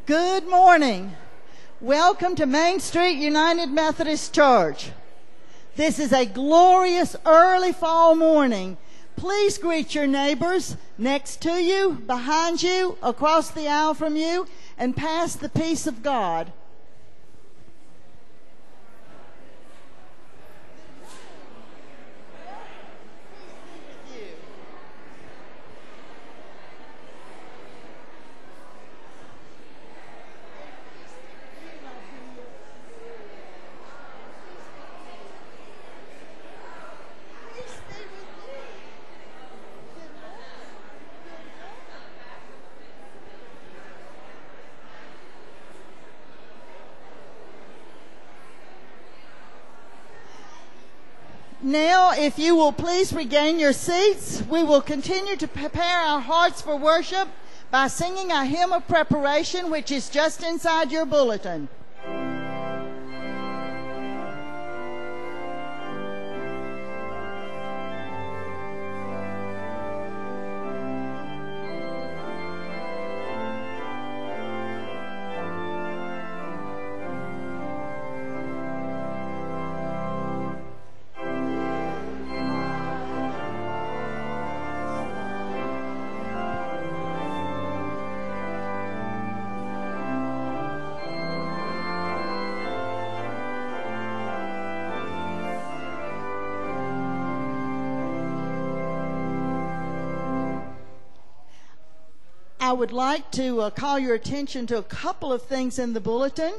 Good morning. Welcome to Main Street United Methodist Church. This is a glorious early fall morning. Please greet your neighbors next to you, behind you, across the aisle from you, and pass the peace of God. Now, if you will please regain your seats, we will continue to prepare our hearts for worship by singing our hymn of preparation, which is just inside your bulletin. I would like to call your attention to a couple of things in the bulletin.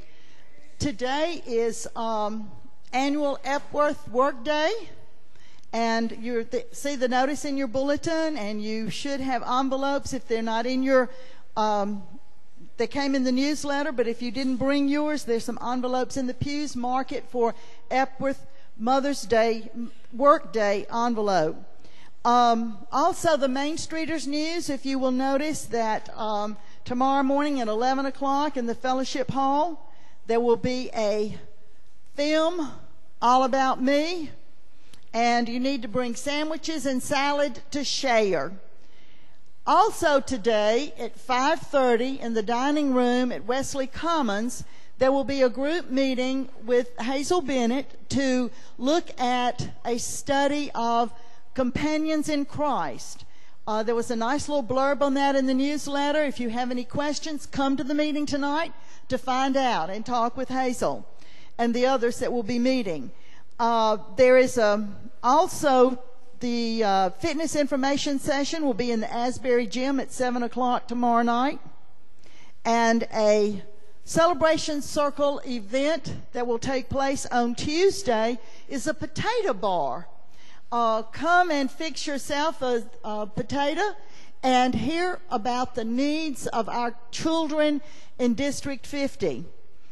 Today is annual Epworth Workday, and you see the notice in your bulletin, and you should have envelopes if they're not in your, they came in the newsletter, but if you didn't bring yours, there's some envelopes in the pews. Mark it for Epworth Mother's Day Workday envelope. Also, the Main Streeters News, if you will notice that tomorrow morning at 11 o'clock in the Fellowship Hall, there will be a film all about me, and you need to bring sandwiches and salad to share. Also today at 5:30 in the dining room at Wesley Commons, there will be a group meeting with Hazel Bennett to look at a study of Companions in Christ. There was a nice little blurb on that in the newsletter. If you have any questions, come to the meeting tonight to find out and talk with Hazel and the others that will be meeting. There is also the fitness information session will be in the Asbury Gym at 7 o'clock tomorrow night. And a Celebration Circle event that will take place on Tuesday is a potato bar. Come and fix yourself a potato and hear about the needs of our children in District 50.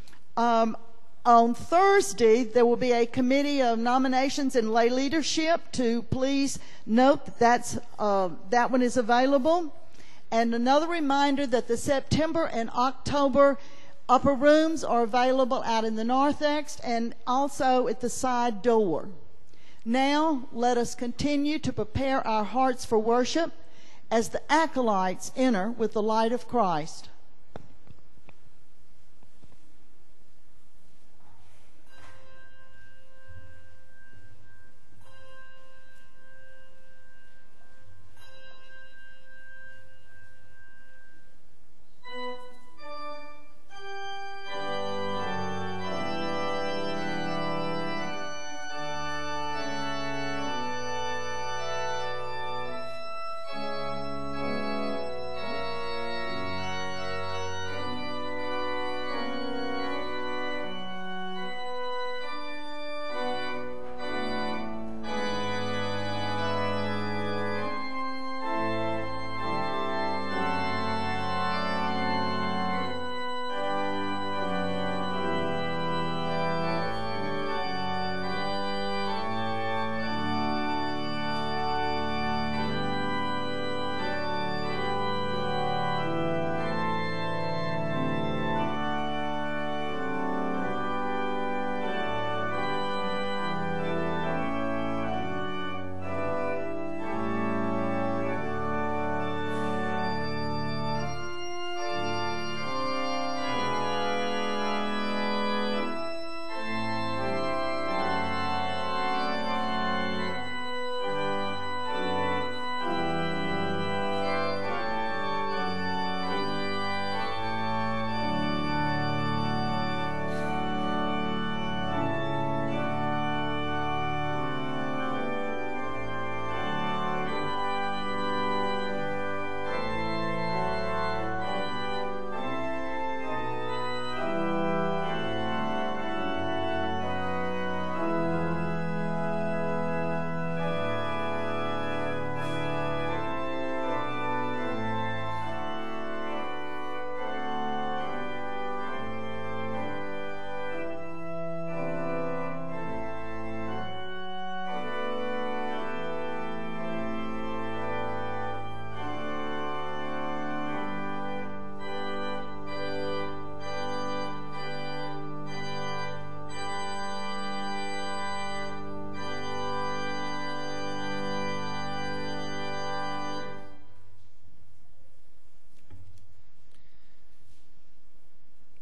On Thursday, there will be a committee of nominations and lay leadership to please note that that one is available. And another reminder that the September and October upper rooms are available out in the narthex and also at the side door. Now, let us continue to prepare our hearts for worship as the acolytes enter with the light of Christ.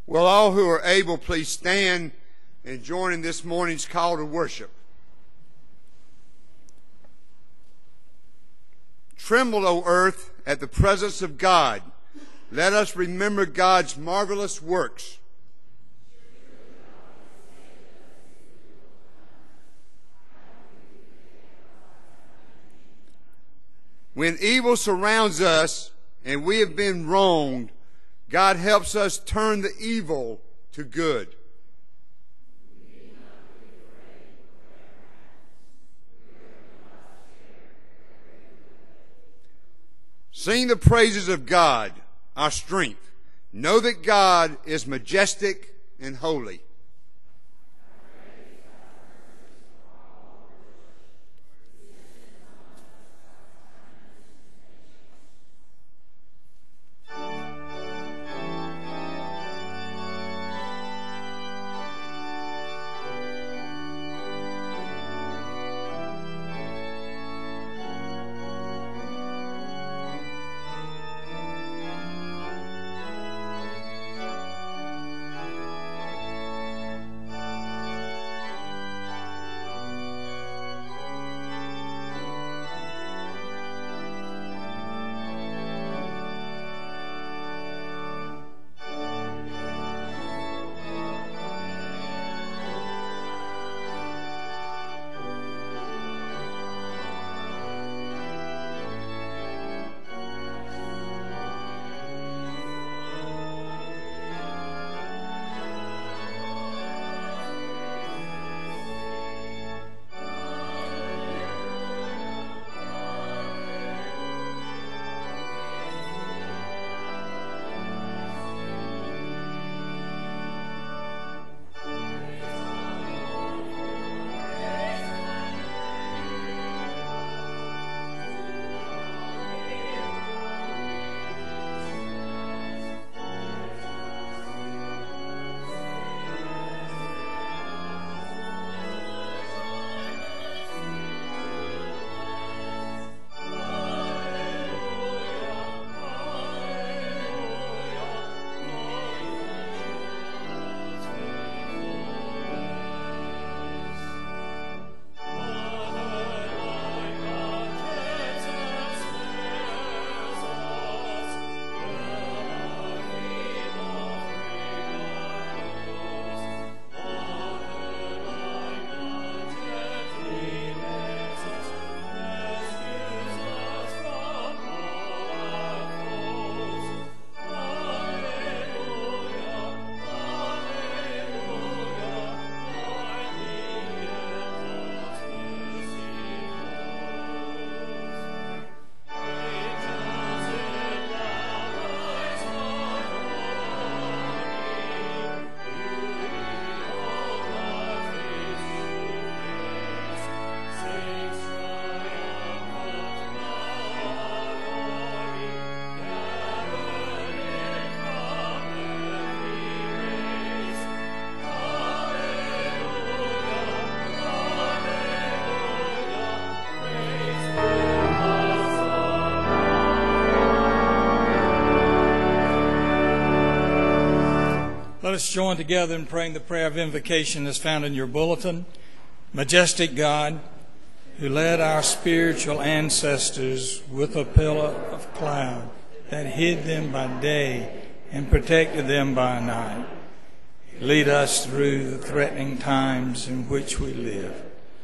Will all who are able please stand and join in this morning's call to worship? Tremble, O earth, at the presence of God. Let us remember God's marvelous works. When evil surrounds us and we have been wronged, God helps us turn the evil to good. Sing the praises of God, our strength. Know that God is majestic and holy. Let us join together in praying the prayer of invocation as found in your bulletin. Majestic God, who led our spiritual ancestors with a pillar of cloud that hid them by day and protected them by night, lead us through the threatening times in which we live.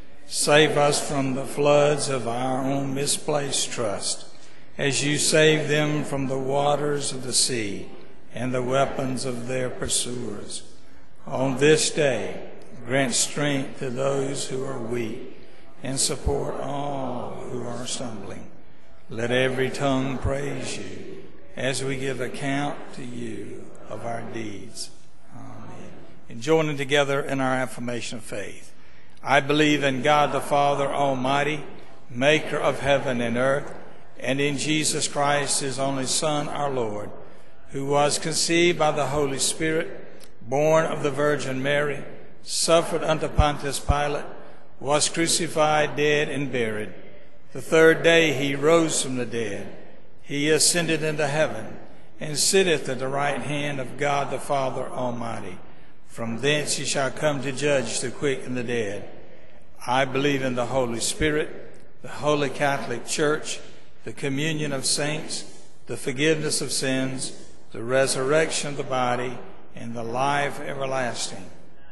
Save us from the floods of our own misplaced trust, as you saved them from the waters of the sea and the weapons of their pursuers. On this day, grant strength to those who are weak and support all who are stumbling. Let every tongue praise you as we give account to you of our deeds. Amen. And joining together in our affirmation of faith. I believe in God the Father Almighty, maker of heaven and earth, and in Jesus Christ, his only Son, our Lord, who was conceived by the Holy Spirit, born of the Virgin Mary, suffered under Pontius Pilate, was crucified, dead, and buried. The third day he rose from the dead. He ascended into heaven and sitteth at the right hand of God the Father Almighty. From thence he shall come to judge the quick and the dead. I believe in the Holy Spirit, the Holy Catholic Church, the communion of saints, the forgiveness of sins, the resurrection of the body, and the life everlasting.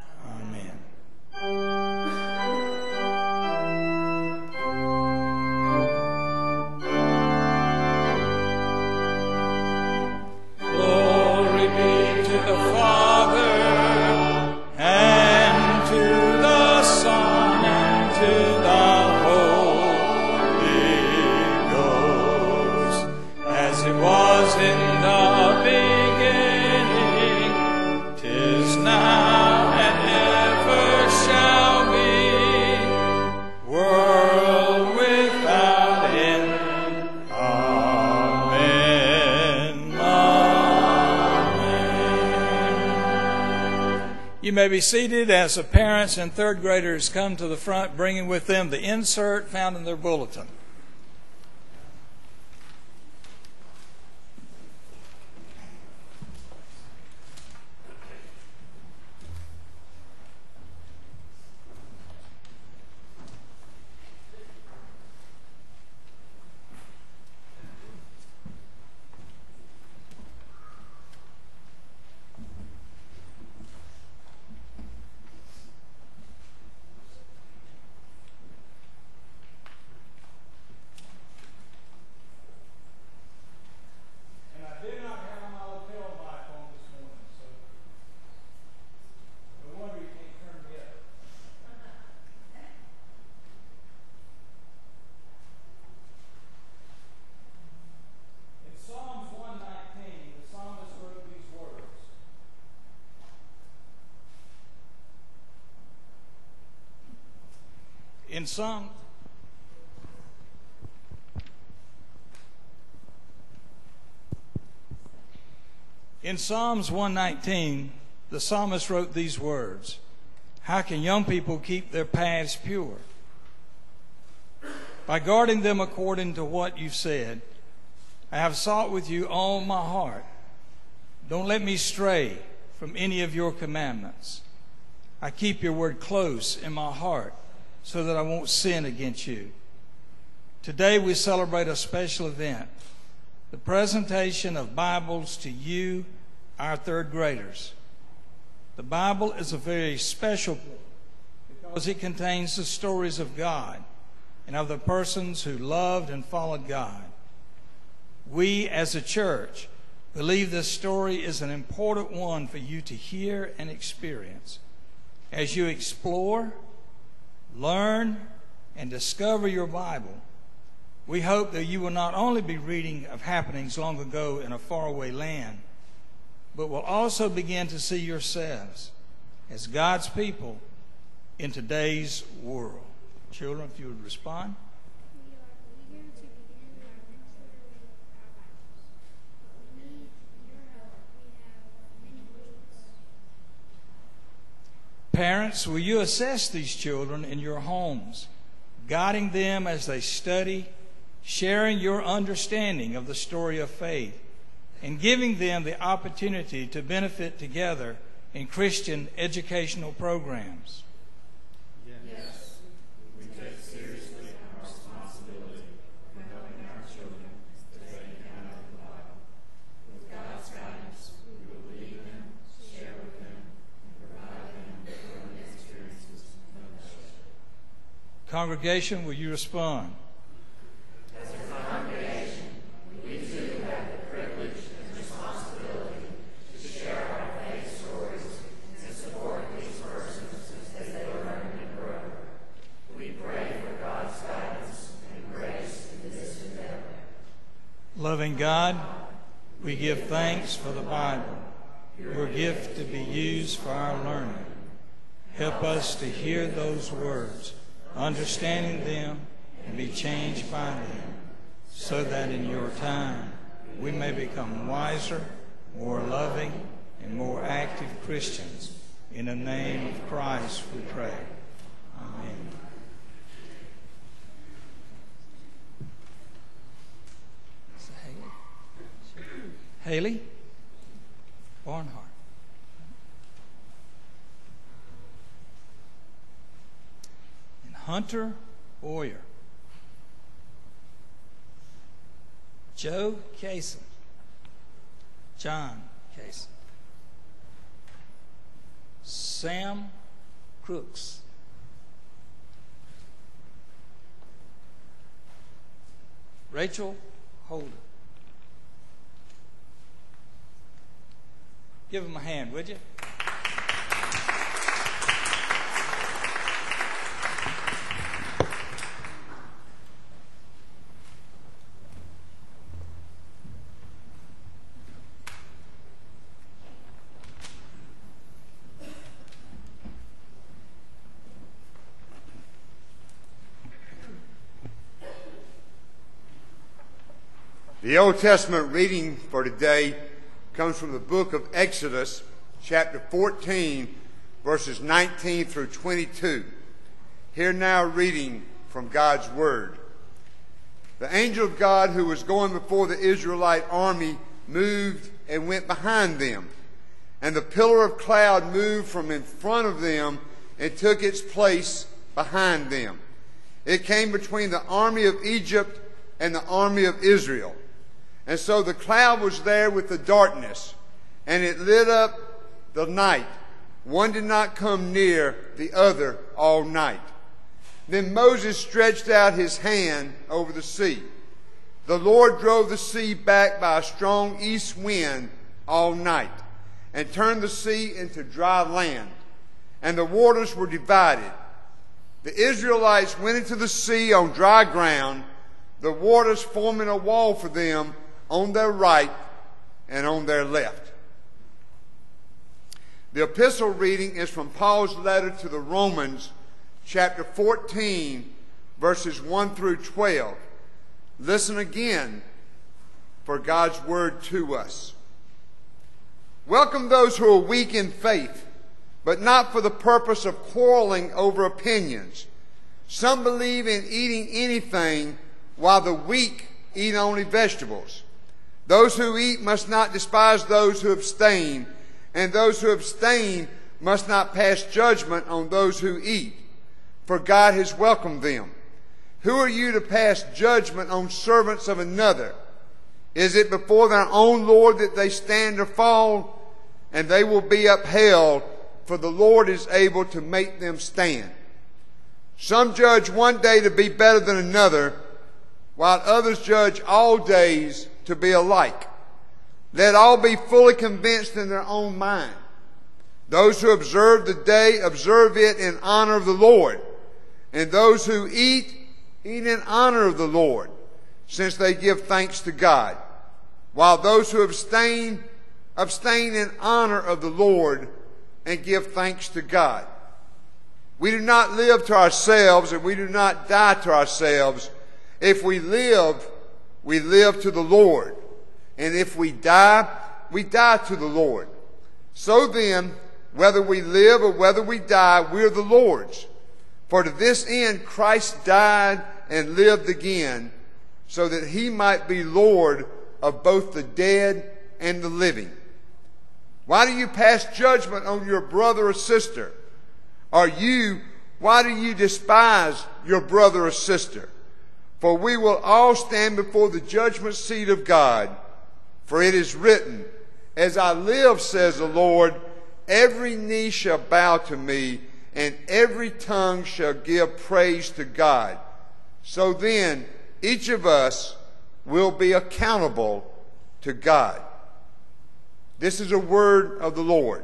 Amen. Glory be to the Father, and to the Son, and to the Holy Ghost, as it was in the beginning, 'tis now, and ever shall be, world without end. Amen. Amen. You may be seated as the parents and third graders come to the front, bringing with them the insert found in their bulletin. In Psalms 119, the psalmist wrote these words: "How can young people keep their paths pure? By guarding them according to what you've said. I have sought with you all my heart. Don't let me stray from any of your commandments. I keep your word close in my heart so that I won't sin against you." Today we celebrate a special event, the presentation of Bibles to you, our third graders. The Bible is a very special book because it contains the stories of God and of the persons who loved and followed God. We as a church believe this story is an important one for you to hear and experience. As you explore, learn, and discover your Bible, we hope that you will not only be reading of happenings long ago in a faraway land, but will also begin to see yourselves as God's people in today's world. Children, if you would respond. We are eager to begin our next survey of our Bibles. We need your help. We have many questions. Parents, will you assess these children in your homes, guiding them as they study, sharing your understanding of the story of faith, and giving them the opportunity to benefit together in Christian educational programs? Yes, we take seriously our responsibility for helping our children as they encounter the Bible. With God's guidance, we will lead them, share with them, and provide them with learning experiences and fellowship. Congregation, will you respond? As a congregation, we too have the privilege and responsibility to share our faith stories and support these persons as they learn and grow. We pray for God's guidance and grace in this endeavor. Loving God, we give thanks for the Bible, your gift to be used for our learning. Help us to hear those words, understanding them, and be changed by them, so that in your time we may become wiser, more loving, and more active Christians. In the name of Christ we pray. Amen. Haley Barnhart. And Hunter Boyer. Joe Kaysen. John Kaysen. Sam Crooks. Rachel Holder. Give them a hand, would you? The Old Testament reading for today comes from the book of Exodus, chapter 14, verses 19 through 22. Here now reading from God's Word. The angel of God who was going before the Israelite army moved and went behind them, and the pillar of cloud moved from in front of them and took its place behind them. It came between the army of Egypt and the army of Israel. And so the cloud was there with the darkness, and it lit up the night. One did not come near the other all night. Then Moses stretched out his hand over the sea. The Lord drove the sea back by a strong east wind all night, and turned the sea into dry land, and the waters were divided. The Israelites went into the sea on dry ground, the waters forming a wall for them on their right and on their left. The epistle reading is from Paul's letter to the Romans, chapter 14, verses 1 through 12. Listen again for God's word to us. Welcome those who are weak in faith, but not for the purpose of quarreling over opinions. Some believe in eating anything, while the weak eat only vegetables. Those who eat must not despise those who abstain, and those who abstain must not pass judgment on those who eat, for God has welcomed them. Who are you to pass judgment on servants of another? Is it before their own Lord that they stand or fall? And they will be upheld, for the Lord is able to make them stand. Some judge one day to be better than another, while others judge all days to be alike. Let all be fully convinced in their own mind. Those who observe the day, observe it in honor of the Lord. And those who eat, eat in honor of the Lord, since they give thanks to God. While those who abstain, abstain in honor of the Lord and give thanks to God. We do not live to ourselves, and we do not die to ourselves. If we live to the Lord. And if we die to the Lord. So then, whether we live or whether we die, we're the Lord's. For to this end Christ died and lived again, so that he might be Lord of both the dead and the living. Why do you pass judgment on your brother or sister? Why do you despise your brother or sister? For we will all stand before the judgment seat of God. For it is written, as I live, says the Lord, every knee shall bow to me, and every tongue shall give praise to God. So then, each of us will be accountable to God. This is a word of the Lord.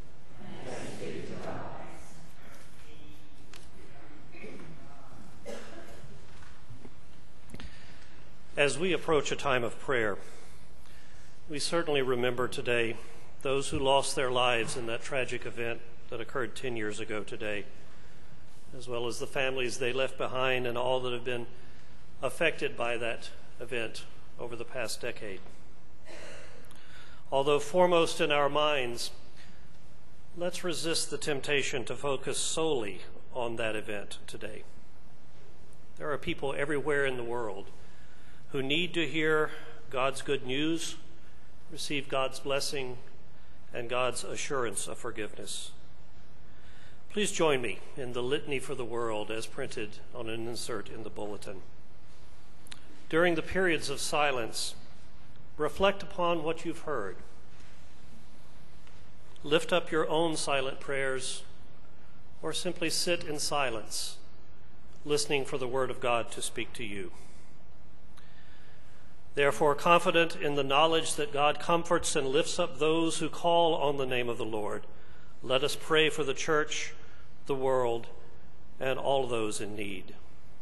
As we approach a time of prayer, we certainly remember today those who lost their lives in that tragic event that occurred 10 years ago today, as well as the families they left behind and all that have been affected by that event over the past decade. Although foremost in our minds, let's resist the temptation to focus solely on that event today. There are people everywhere in the world who need to hear God's good news receive God's blessing and God's assurance of forgiveness. Please join me in the litany for the world as printed on an insert in the bulletin. During the periods of silence, reflect upon what you've heard. Lift up your own silent prayers, or simply sit in silence, listening for the word of God to speak to you. Therefore, confident in the knowledge that God comforts and lifts up those who call on the name of the Lord, let us pray for the church, the world, and all those in need.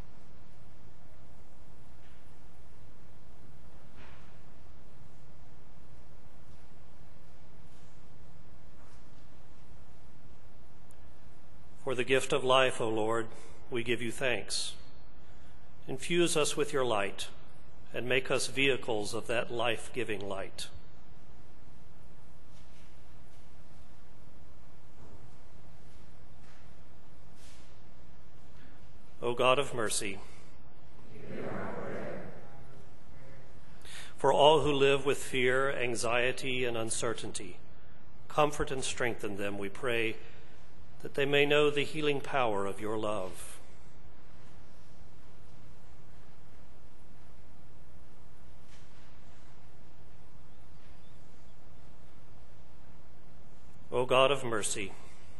For the gift of life, O Lord, we give you thanks. Infuse us with your light and make us vehicles of that life-giving light. O God of mercy, for all who live with fear, anxiety, and uncertainty, comfort and strengthen them, we pray, that they may know the healing power of your love. O God of mercy,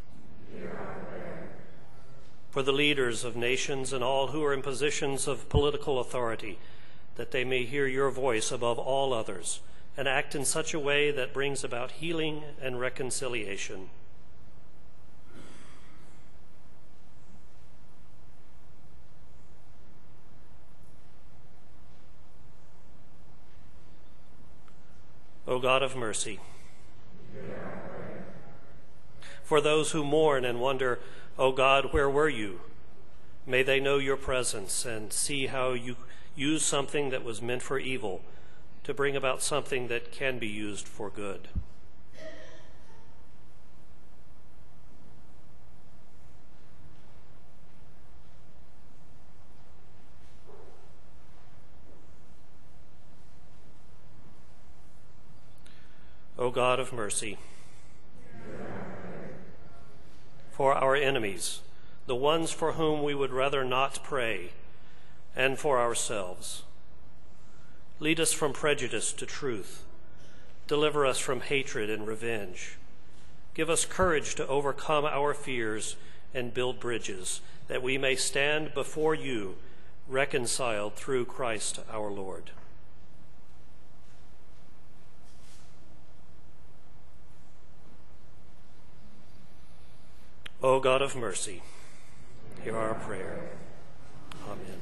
for the leaders of nations and all who are in positions of political authority, that they may hear your voice above all others and act in such a way that brings about healing and reconciliation. O God of mercy, for those who mourn and wonder, O God, where were you? May they know your presence and see how you use something that was meant for evil to bring about something that can be used for good. O God of mercy, for our enemies, the ones for whom we would rather not pray, and for ourselves, lead us from prejudice to truth. Deliver us from hatred and revenge. Give us courage to overcome our fears and build bridges, that we may stand before you reconciled through Christ our Lord. O God of mercy, hear our prayer. Amen.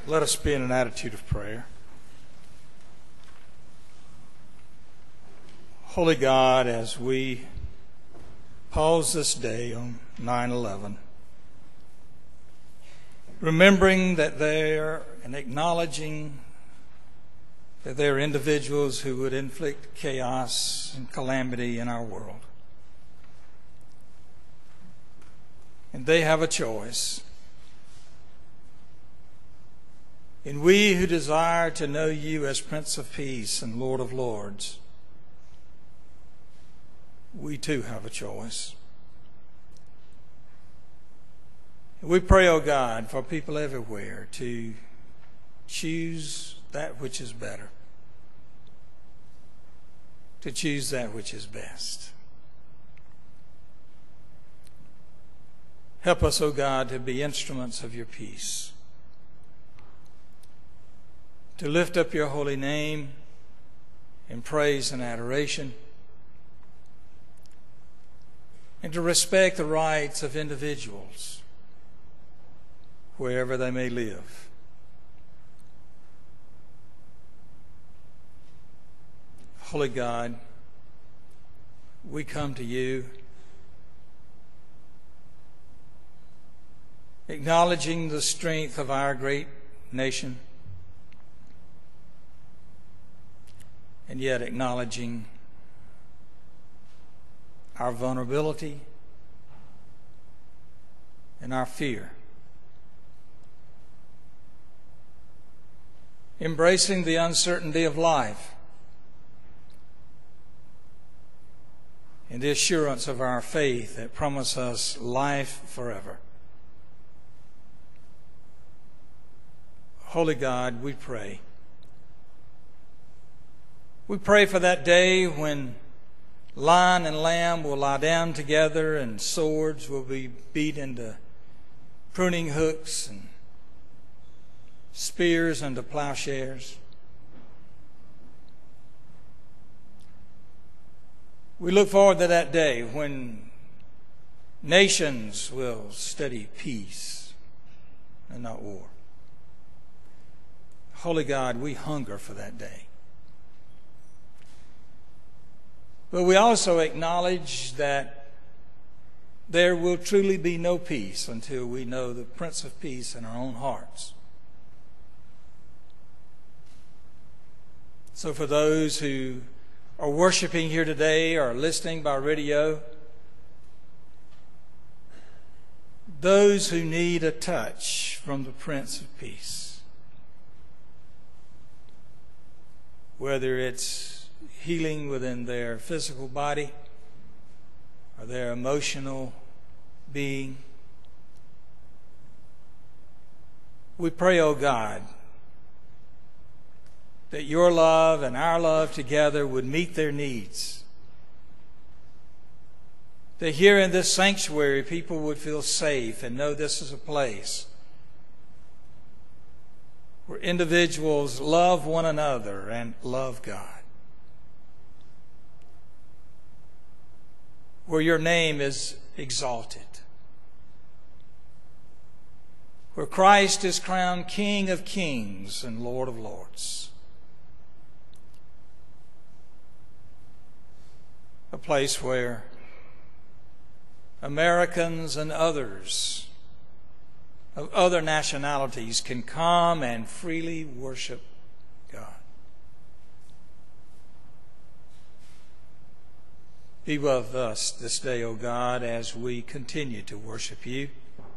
Let us be in an attitude of prayer. Holy God, as we pause this day on 9/11, remembering that there and acknowledging that there are individuals who would inflict chaos and calamity in our world. And they have a choice. And we who desire to know you as Prince of Peace and Lord of Lords, we too have a choice. We pray, O God, for people everywhere to choose that which is better, to choose that which is best. Help us, O God, to be instruments of your peace, to lift up your holy name in praise and adoration, and to respect the rights of individuals wherever they may live. Holy God, we come to you acknowledging the strength of our great nation, and yet acknowledging our vulnerability and our fear. Embracing the uncertainty of life and the assurance of our faith that promise us life forever. Holy God, we pray. We pray for that day when lion and lamb will lie down together and swords will be beat into pruning hooks and spears into plowshares. We look forward to that day when nations will study peace and not war. Holy God, we hunger for that day. But we also acknowledge that there will truly be no peace until we know the Prince of Peace in our own hearts. So for those who are worshiping here today or listening by radio, those who need a touch from the Prince of Peace, whether it's healing within their physical body or their emotional being, we pray, O God, that your love and our love together would meet their needs. That here in this sanctuary, people would feel safe and know this is a place where individuals love one another and love God. Where your name is exalted. Where Christ is crowned King of Kings and Lord of Lords. A place where Americans and others of other nationalities can come and freely worship God. Be with us this day, O God, as we continue to worship you.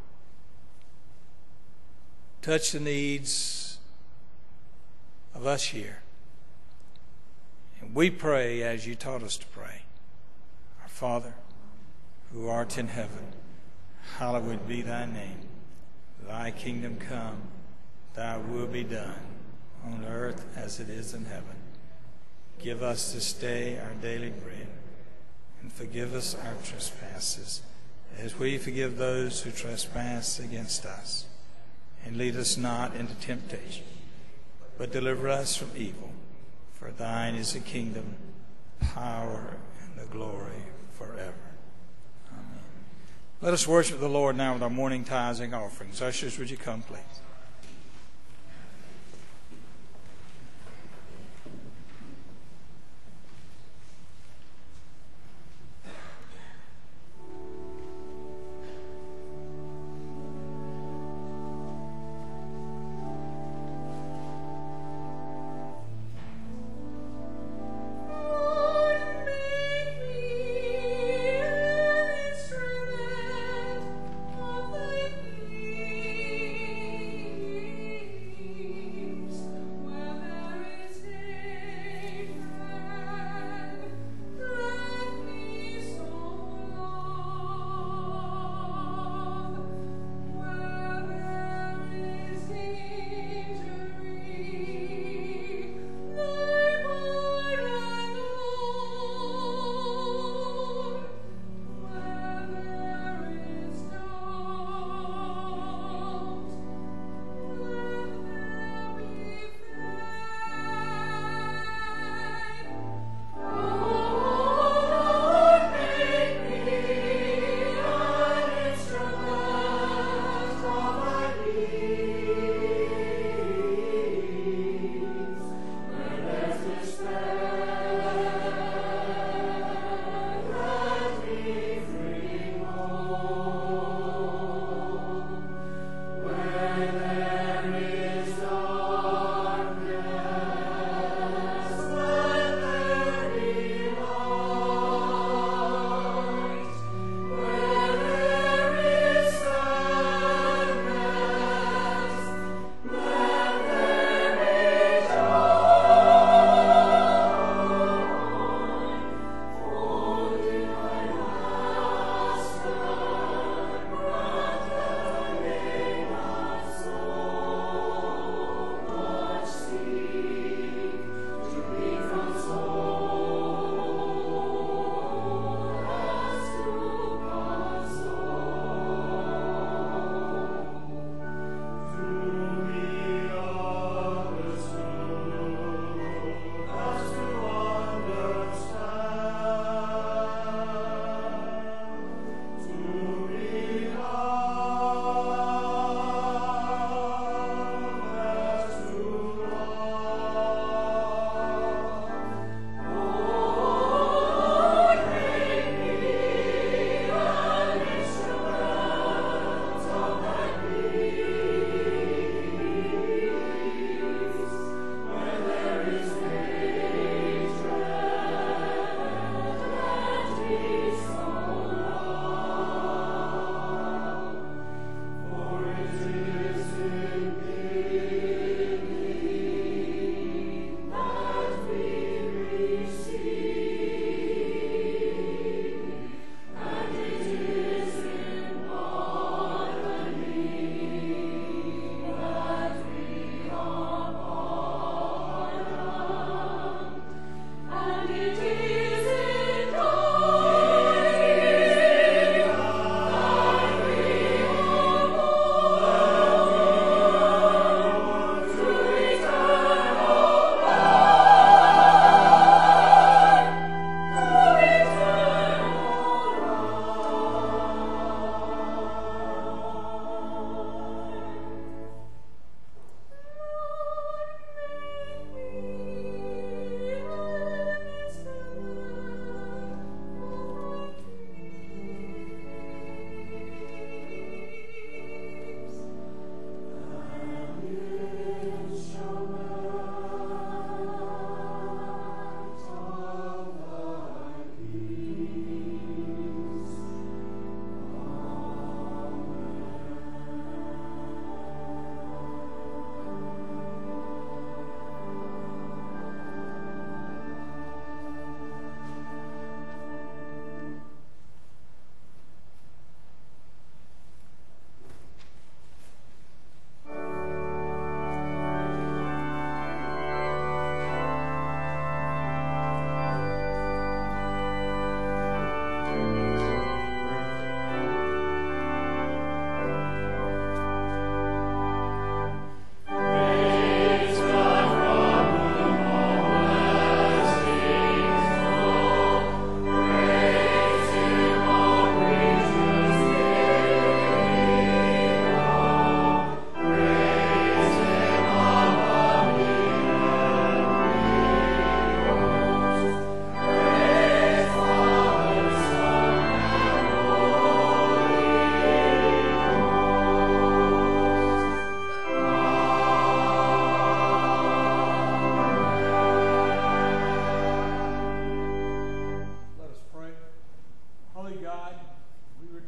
Touch the needs of us here. And we pray as you taught us to pray. Our Father, who art in heaven, hallowed be thy name. Thy kingdom come, thy will be done, on earth as it is in heaven. Give us this day our daily bread, and forgive us our trespasses, as we forgive those who trespass against us. And lead us not into temptation, but deliver us from evil. For thine is the kingdom, power, and the glory forever. Amen. Let us worship the Lord now with our morning tithes and offerings. Ushers, would you come, please?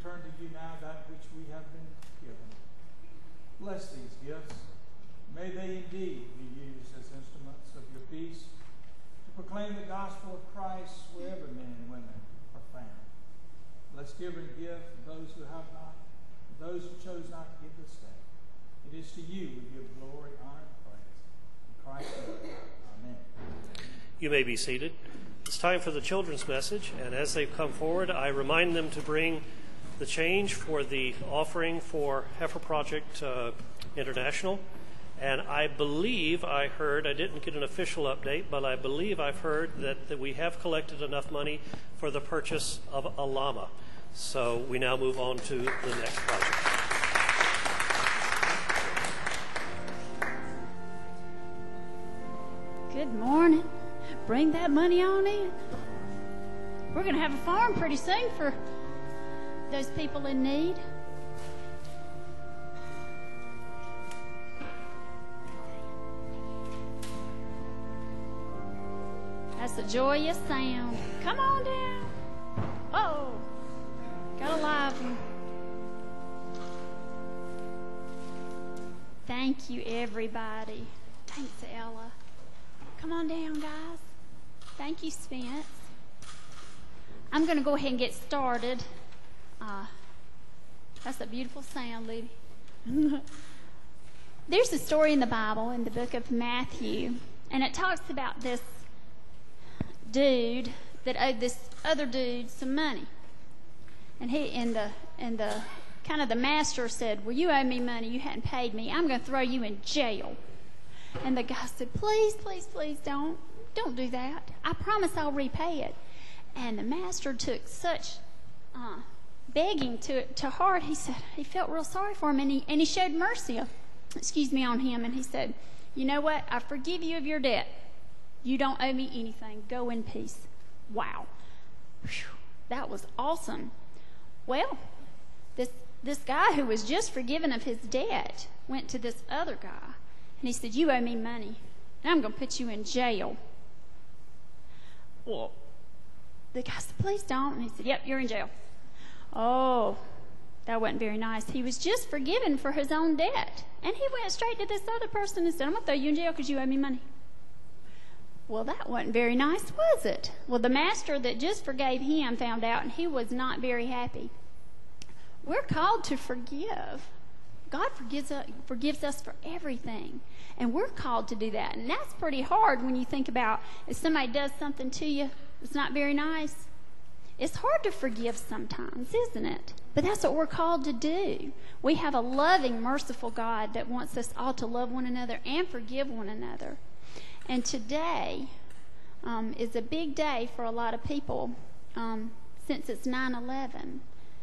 return to you now that which we have been given. Bless these gifts. May they indeed be used as instruments of your peace to proclaim the gospel of Christ wherever men and women are found. Bless giver and gift those who have not, and those who chose not to give this day. It is to you we give glory, honor, and praise. In Christ's name, amen. You may be seated. It's time for the children's message, and as they've come forward, I remind them to bring the change for the offering for Heifer Project International. And I believe I heard, I didn't get an official update, but I believe I've heard that we have collected enough money for the purchase of a llama. So we now move on to the next project. Good morning. Bring that money on in. We're going to have a farm pretty soon for those people in need. That's a joyous sound. Come on down. Oh, got a live one. Thank you, everybody. Thanks, Ella. Come on down, guys. Thank you, Spence. I'm going to go ahead and get started. That's a beautiful sound, Libby. There's a story in the Bible, in the book of Matthew, and it talks about this dude that owed this other dude some money, and the master said, "Well, you owe me money. You hadn't paid me. I'm going to throw you in jail." And the guy said, "Please, please, please don't do that. I promise I'll repay it." And the master took such begging to heart. He said he felt real sorry for him, and he showed mercy on him, and he said, "You know what? I forgive you of your debt. You don't owe me anything. Go in peace." Wow. Whew, that was awesome. Well, this guy who was just forgiven of his debt went to this other guy, and he said, "You owe me money, and I'm going to put you in jail." Well, the guy said, "Please don't." And he said, "Yep, you're in jail." Oh, that wasn't very nice. He was just forgiven for his own debt, and he went straight to this other person and said, "I'm going to throw you in jail because you owe me money." Well, that wasn't very nice, was it? Well, the master that just forgave him found out, and he was not very happy. We're called to forgive. God forgives us for everything, and we're called to do that. And that's pretty hard when you think about if somebody does something to you that's not very nice. It's hard to forgive sometimes, isn't it? But that's what we're called to do. We have a loving, merciful God that wants us all to love one another and forgive one another. And today is a big day for a lot of people since it's 9/11.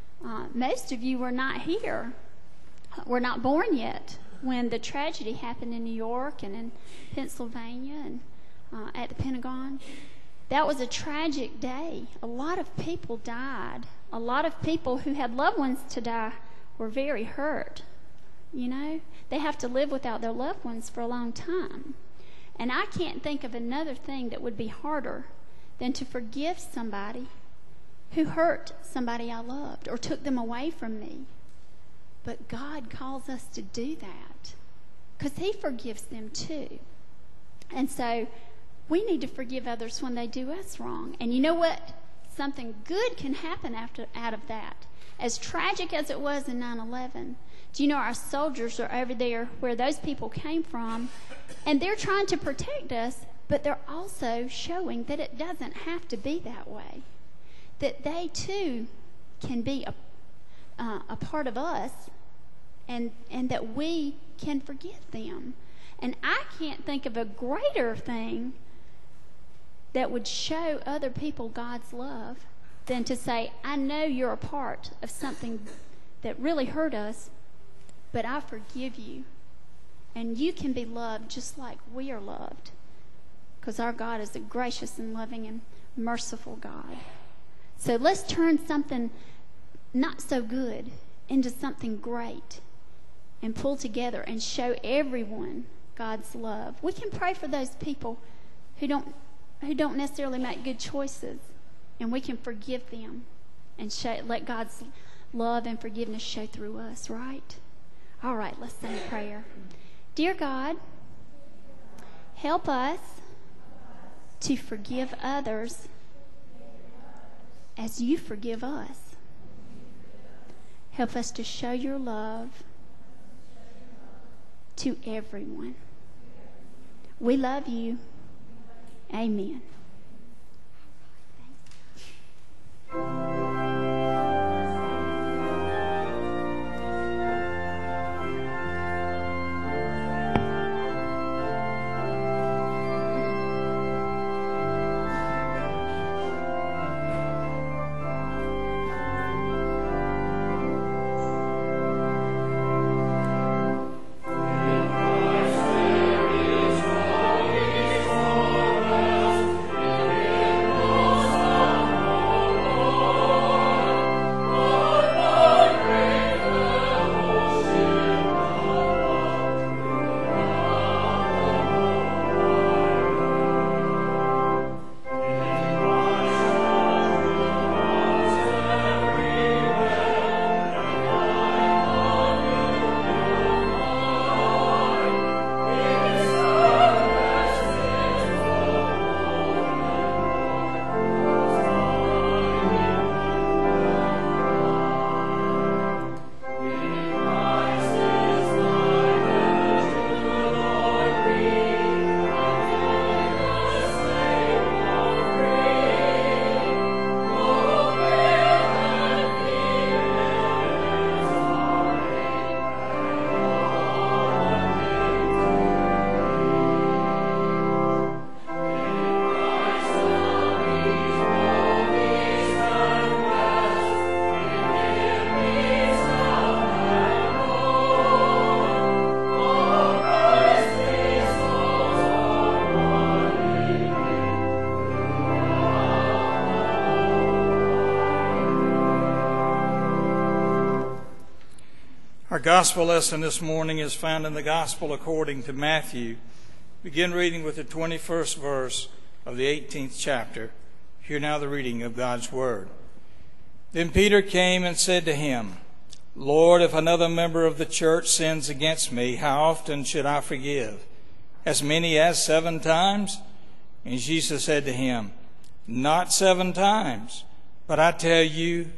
Most of you were not here, were not born yet when the tragedy happened in New York and in Pennsylvania and at the Pentagon. That was a tragic day. A lot of people died. A lot of people who had loved ones to die were very hurt. You know, they have to live without their loved ones for a long time. And I can't think of another thing that would be harder than to forgive somebody who hurt somebody I loved or took them away from me. But God calls us to do that because He forgives them too. And so we need to forgive others when they do us wrong. And you know what? Something good can happen out of that. As tragic as it was in 9/11, do you know our soldiers are over there where those people came from, and they're trying to protect us, but they're also showing that it doesn't have to be that way, that they too can be a part of us, and that we can forgive them. And I can't think of a greater thing that would show other people God's love than to say, "I know you're a part of something that really hurt us, but I forgive you, and you can be loved just like we are loved," because our God is a gracious and loving and merciful God. So let's turn something not so good into something great and pull together and show everyone God's love. We can pray for those people who don't necessarily make good choices, and we can forgive them and let God's love and forgiveness show through us, right? All right, let's say a prayer. Dear God, help us to forgive others as you forgive us. Help us to show your love to everyone. We love you. Amen. Our gospel lesson this morning is found in the Gospel according to Matthew. Begin reading with the 21st verse of the 18th chapter. Hear now the reading of God's Word. Then Peter came and said to him, Lord, if another member of the church sins against me, how often should I forgive? As many as 7 times? And Jesus said to him, Not 7 times, but I tell you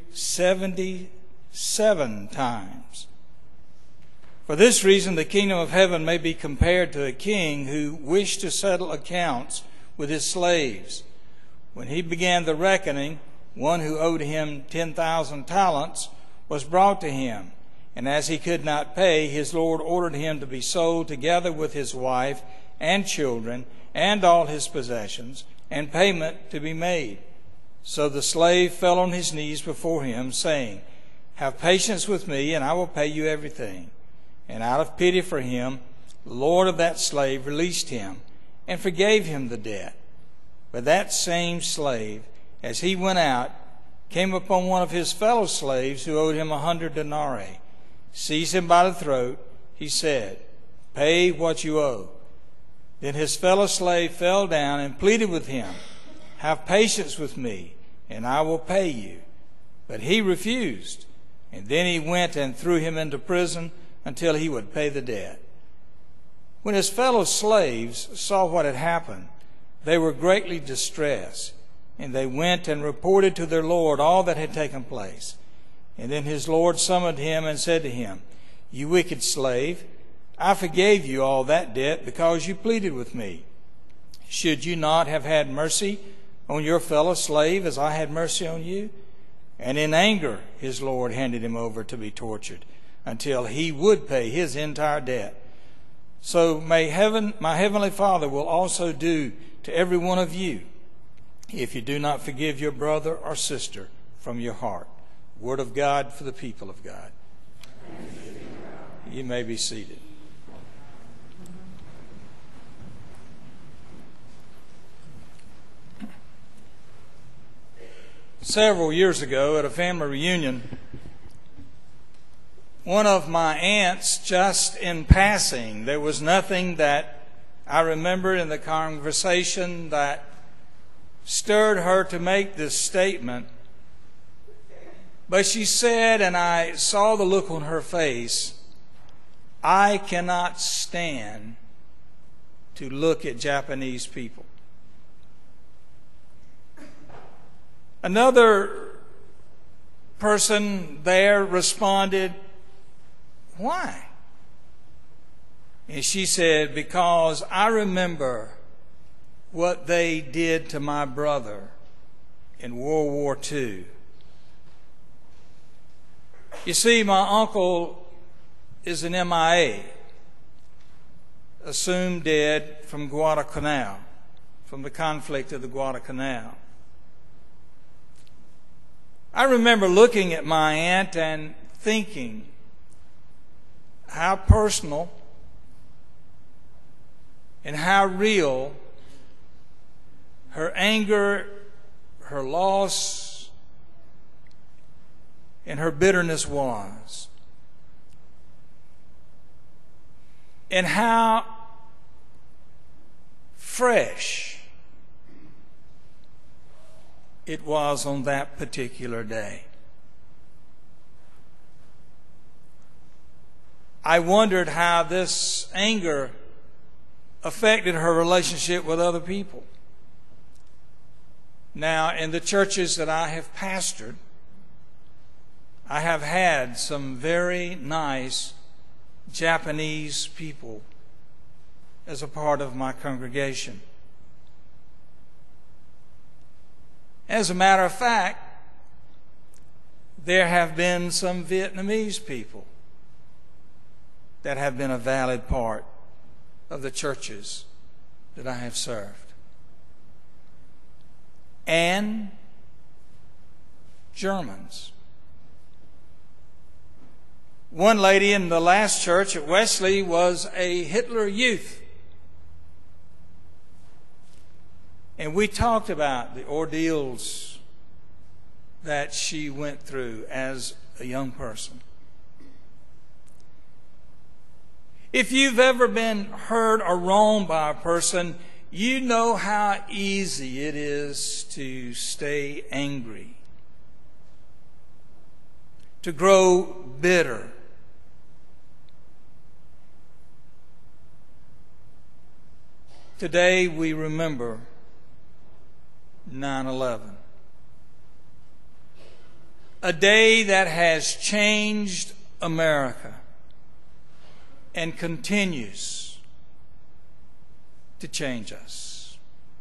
77 times. For this reason, the kingdom of heaven may be compared to a king who wished to settle accounts with his slaves. When he began the reckoning, one who owed him 10,000 talents was brought to him. And as he could not pay, his Lord ordered him to be sold together with his wife and children and all his possessions, and payment to be made. So the slave fell on his knees before him, saying, Have patience with me, and I will pay you everything. And out of pity for him, the Lord of that slave released him and forgave him the debt. But that same slave, as he went out, came upon one of his fellow slaves who owed him 100 denarii. Seized him by the throat, he said, Pay what you owe. Then his fellow slave fell down and pleaded with him, Have patience with me, and I will pay you. But he refused, and then he went and threw him into prison until he would pay the debt. When his fellow slaves saw what had happened, they were greatly distressed, and they went and reported to their Lord all that had taken place. And then his Lord summoned him and said to him, You wicked slave, I forgave you all that debt because you pleaded with me. Should you not have had mercy on your fellow slave as I had mercy on you? And in anger his Lord handed him over to be tortured until he would pay his entire debt. So my heavenly Father will also do to every one of you if you do not forgive your brother or sister from your heart. Word of God for the people of God. You may be seated. Several years ago at a family reunion, one of my aunts, just in passing, there was nothing that I remember in the conversation that stirred her to make this statement, But she said, and I saw the look on her face, I cannot stand to look at Japanese people. Another person there responded, why? And she said, because I remember what they did to my brother in World War II. You see, my uncle is an MIA, assumed dead from Guadalcanal, from the conflict of the Guadalcanal. I remember looking at my aunt and thinking how personal and how real her anger, her loss, and her bitterness was. And how fresh it was on that particular day. I wondered how this anger affected her relationship with other people. Now, in the churches that I have pastored, I have had some very nice Japanese people as a part of my congregation. As a matter of fact, there have been some Vietnamese people that have been a valid part of the churches that I have served. And Germans. One lady in the last church at Wesley was a Hitler Youth. And we talked about the ordeals that she went through as a young person. If you've ever been hurt or wronged by a person, you know how easy it is to stay angry, to grow bitter. Today we remember 9/11, a day that has changed America and continues to change us.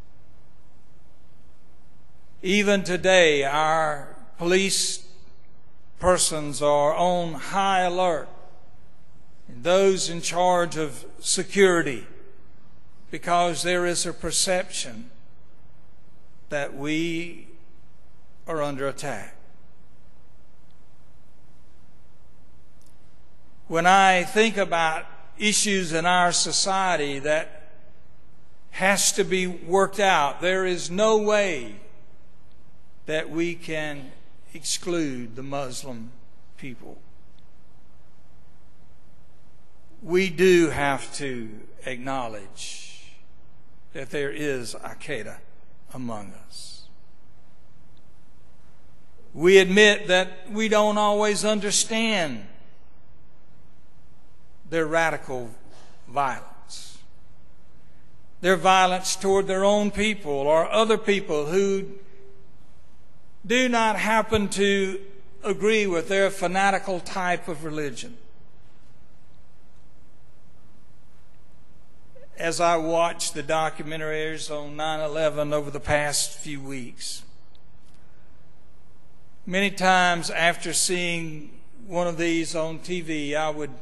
Even today, our police persons are on high alert, and those in charge of security, because there is a perception that we are under attack. When I think about issues in our society that has to be worked out, there is no way that we can exclude the Muslim people. We do have to acknowledge that there is Al-Qaeda among us. We admit that we don't always understand their radical violence, their violence toward their own people or other people who do not happen to agree with their fanatical type of religion. As I watched the documentaries on 9/11 over the past few weeks, many times after seeing one of these on TV, I would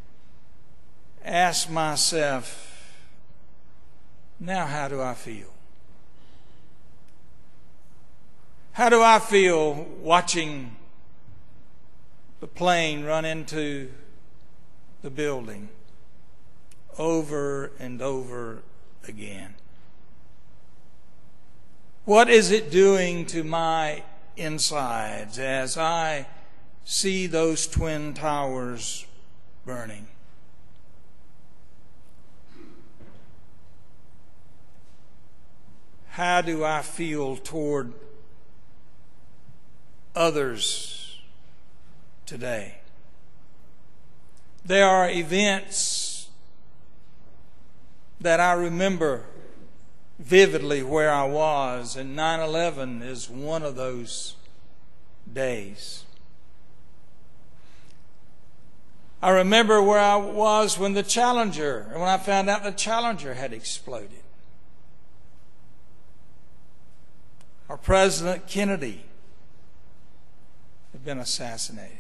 ask myself, now how do I feel? How do I feel watching the plane run into the building over and over again? What is it doing to my insides as I see those twin towers burning? How do I feel toward others today. There are events that I remember vividly where I was, and 9/11 is one of those days. I remember where I was when when I found out the Challenger had exploded. Our President Kennedy had been assassinated.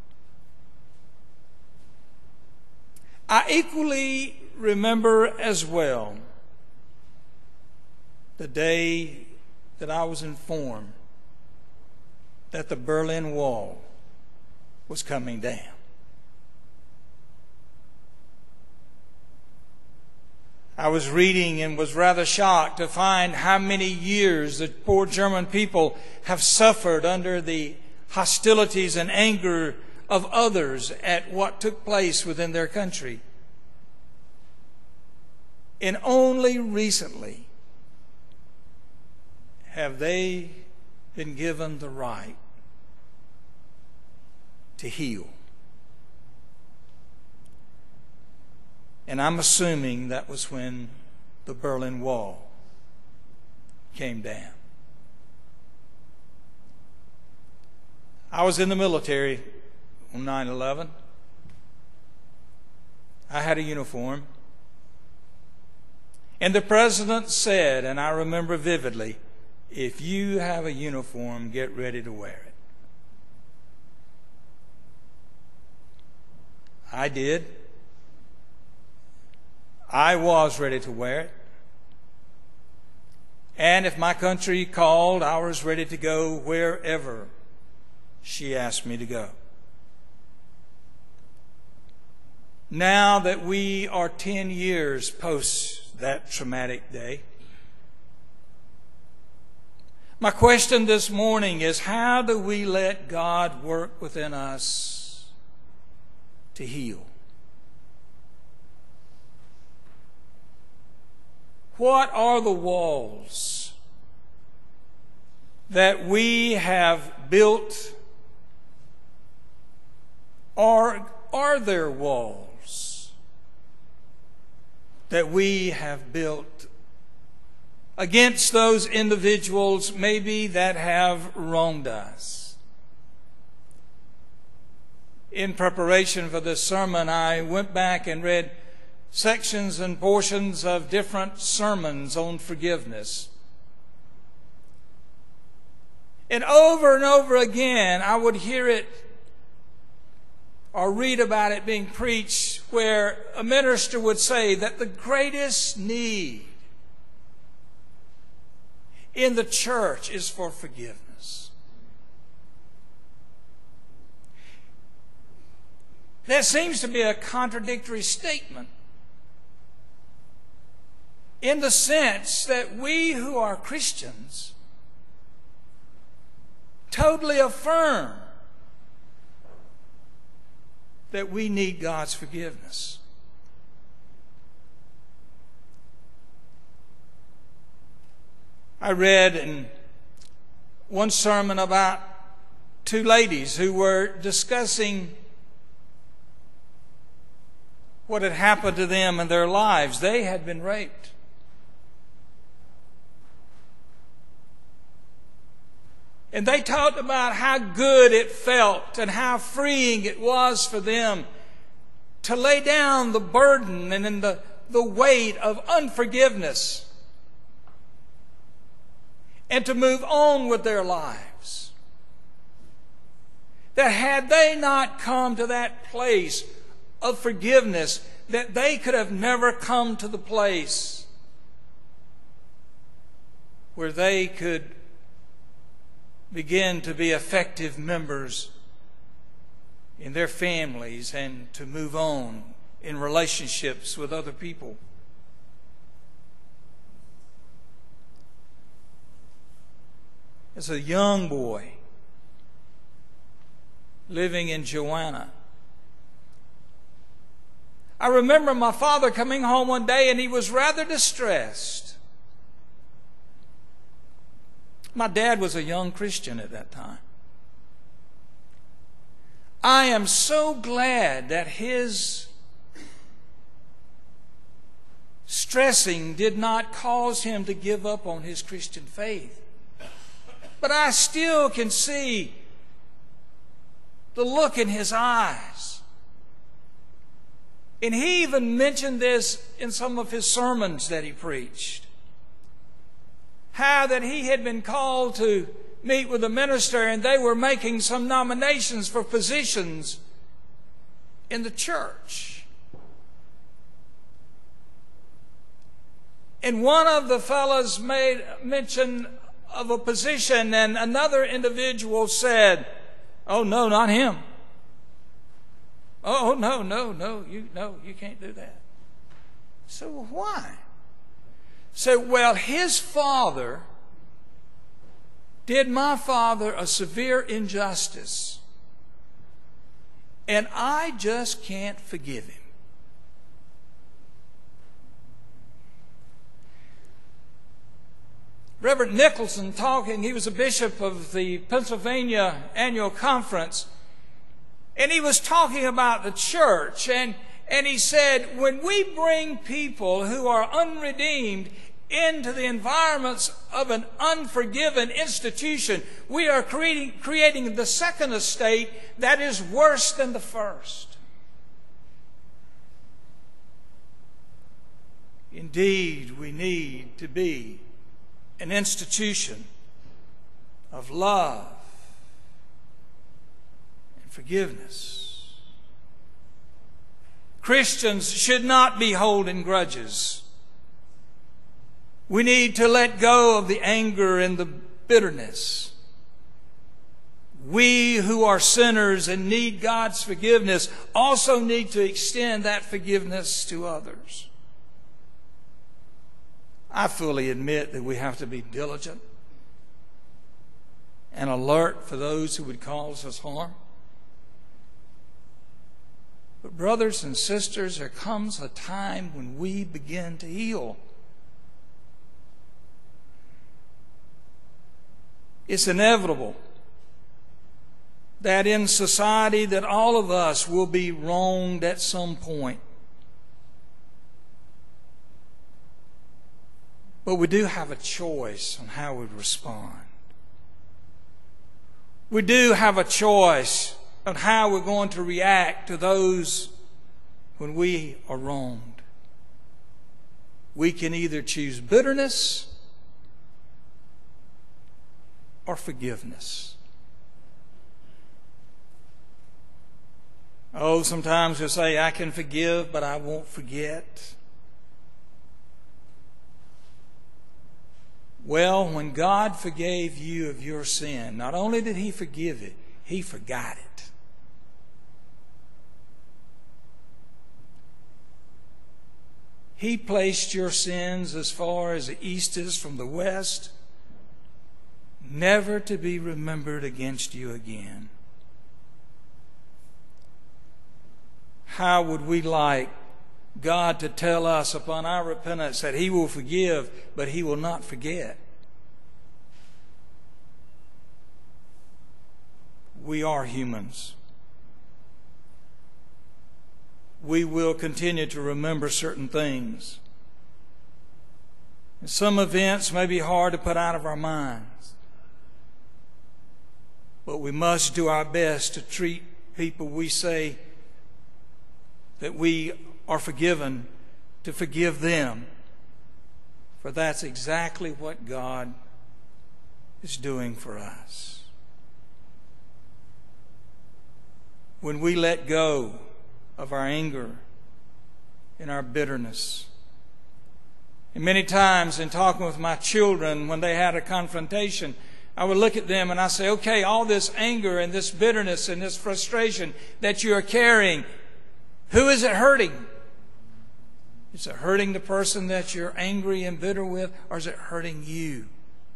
I equally remember as well the day that I was informed that the Berlin Wall was coming down. I was reading and was rather shocked to find how many years the poor German people have suffered under the hostilities and anger of others at what took place within their country. And only recently have they been given the right to heal. And I'm assuming that was when the Berlin Wall came down. I was in the military on 9/11. I had a uniform. And the president said, and I remember vividly, if you have a uniform, get ready to wear it. I did. I was ready to wear it. And if my country called, I was ready to go wherever she asked me to go. Now that we are 10 years post that traumatic day, my question this morning is, how do we let God work within us to heal? What are the walls that we have built, or are there walls that we have built against those individuals maybe that have wronged us? In preparation for this sermon, I went back and read sections and portions of different sermons on forgiveness. And over again, I would hear it or read about it being preached where a minister would say that the greatest need in the church is for forgiveness. That seems to be a contradictory statement, in the sense that we who are Christians totally affirm that we need God's forgiveness. I read in one sermon about two ladies who were discussing what had happened to them in their lives. They had been raped. And they talked about how good it felt and how freeing it was for them to lay down the burden and the weight of unforgiveness and to move on with their lives. That had they not come to that place of forgiveness, that they could have never come to the place where they could begin to be effective members in their families and to move on in relationships with other people. As a young boy living in Joanna, I remember my father coming home one day and he was rather distressed. My dad was a young Christian at that time. I am so glad that his stressing did not cause him to give up on his Christian faith. But I still can see the look in his eyes. And he even mentioned this in some of his sermons that he preached. How that he had been called to meet with a minister and they were making some nominations for positions in the church. And one of the fellows made mention of a position and another individual said, "Oh, no, not him. Oh, no, you can't do that." So why? So, well, his father did my father a severe injustice, and I just can't forgive him. Reverend Nicholson talking, he was a bishop of the Pennsylvania Annual Conference, and he was talking about the church, and he said, when we bring people who are unredeemed into the environments of an unforgiven institution, we are creating the second estate that is worse than the first. Indeed, we need to be an institution of love and forgiveness. Christians should not be holding grudges. We need to let go of the anger and the bitterness. We who are sinners and need God's forgiveness also need to extend that forgiveness to others. I fully admit that we have to be diligent and alert for those who would cause us harm. But brothers and sisters, there comes a time when we begin to heal. It's inevitable that in society that all of us will be wronged at some point. But we do have a choice on how we respond. We do have a choice on how we're going to react to those when we are wronged. We can either choose bitterness or forgiveness. Oh, sometimes we'll say, I can forgive, but I won't forget. Well, when God forgave you of your sin, not only did He forgive it, He forgot it. He placed your sins as far as the east is from the west, never to be remembered against you again. How would we like God to tell us upon our repentance that He will forgive, but He will not forget? We are humans. We will continue to remember certain things. And some events may be hard to put out of our minds, but we must do our best to treat people we say that we are forgiven, to forgive them. For that's exactly what God is doing for us. When we let go of our anger and our bitterness. And many times in talking with my children when they had a confrontation, I would look at them and I say, okay, all this anger and this bitterness and this frustration that you are carrying, who is it hurting? Is it hurting the person that you're angry and bitter with, or is it hurting you?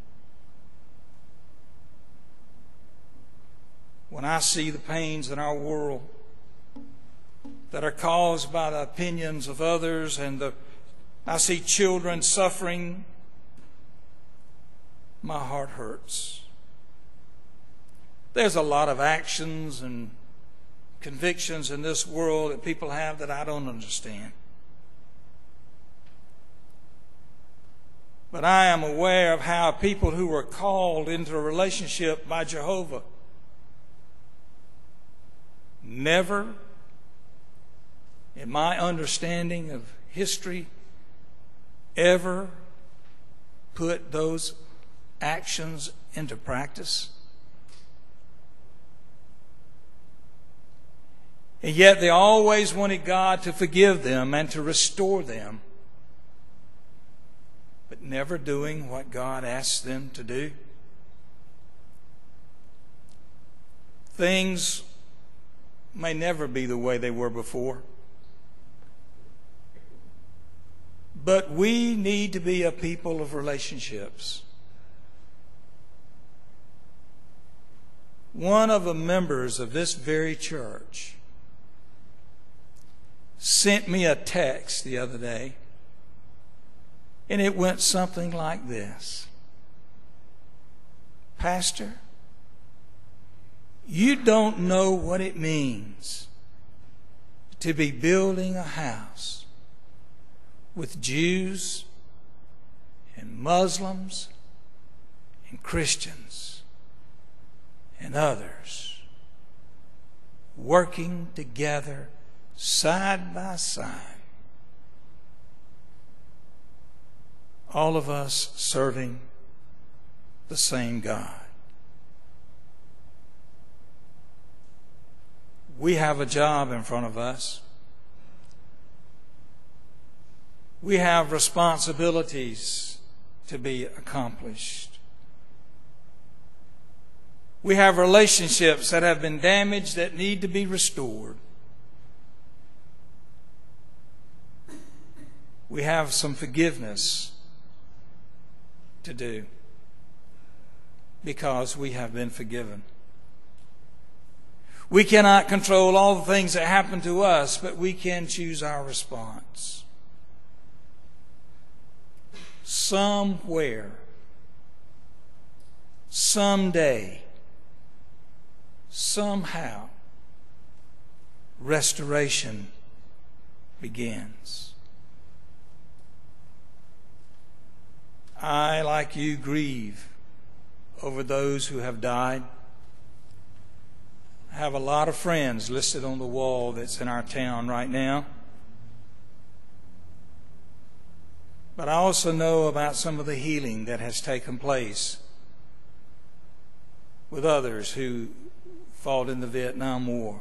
When I see the pains in our world that are caused by the opinions of others, and I see children suffering, my heart hurts. There's a lot of actions and convictions in this world that people have that I don't understand. But I am aware of how people who were called into a relationship by Jehovah never, in my understanding of history, ever put those actions into practice. And yet they always wanted God to forgive them and to restore them, but never doing what God asked them to do. Things may never be the way they were before, but we need to be a people of relationships. One of the members of this very church sent me a text the other day, and it went something like this: Pastor, you don't know what it means to be building a house with Jews and Muslims and Christians and others working together side by side, all of us serving the same God. We have a job in front of us. We have responsibilities to be accomplished. We have relationships that have been damaged that need to be restored. We have some forgiveness to do because we have been forgiven. We cannot control all the things that happen to us, but we can choose our response. Somewhere, someday, somehow, restoration begins. I, like you, grieve over those who have died. I have a lot of friends listed on the wall that's in our town right now. But I also know about some of the healing that has taken place with others who fought in the Vietnam War.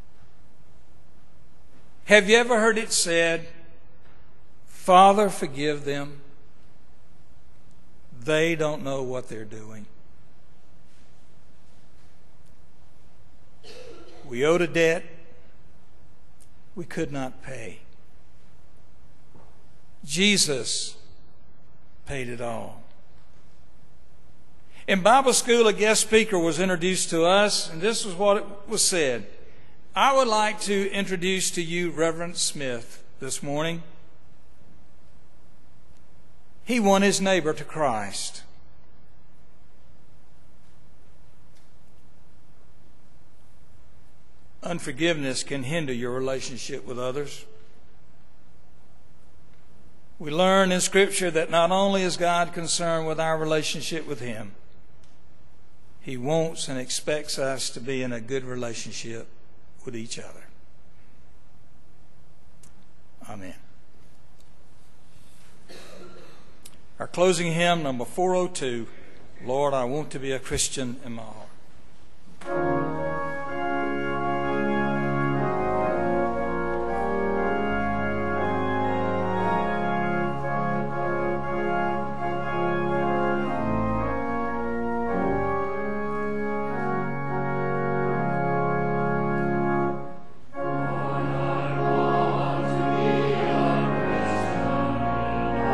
Have you ever heard it said, Father, forgive them? They don't know what they're doing. We owed a debt we could not pay. Jesus paid it all. In Bible school, a guest speaker was introduced to us, and this was what was said. I would like to introduce to you Reverend Smith this morning. He won his neighbor to Christ. Unforgiveness can hinder your relationship with others. We learn in Scripture that not only is God concerned with our relationship with Him, He wants and expects us to be in a good relationship with each other. Amen. Our closing hymn, number 402, Lord, I Want to Be a Christian in My Heart.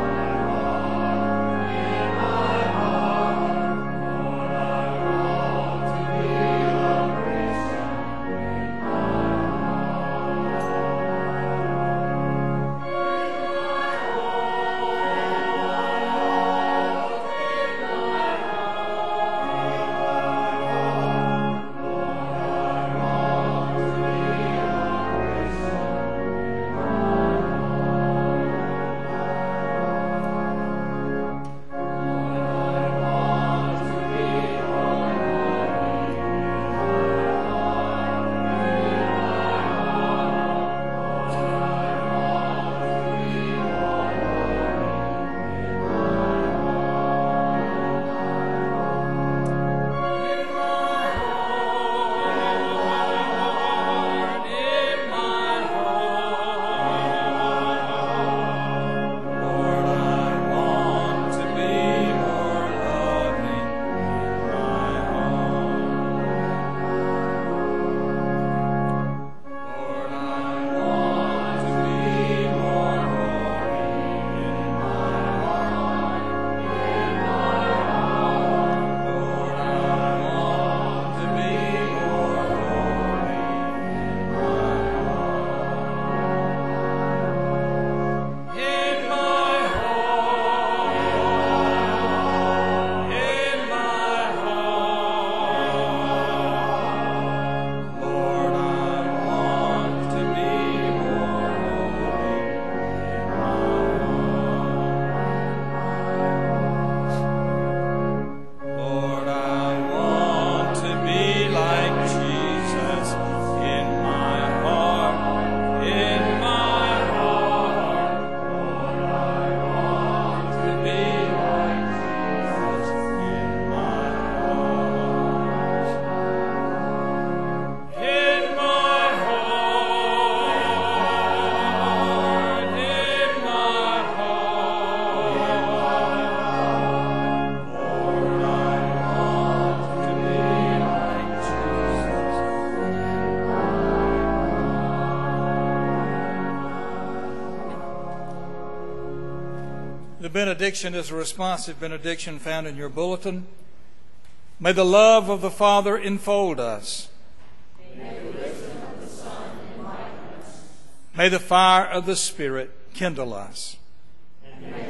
I The benediction is a responsive benediction found in your bulletin. May the love of the Father enfold us. May the wisdom of the Son enlighten us. May the fire of the Spirit kindle us. And may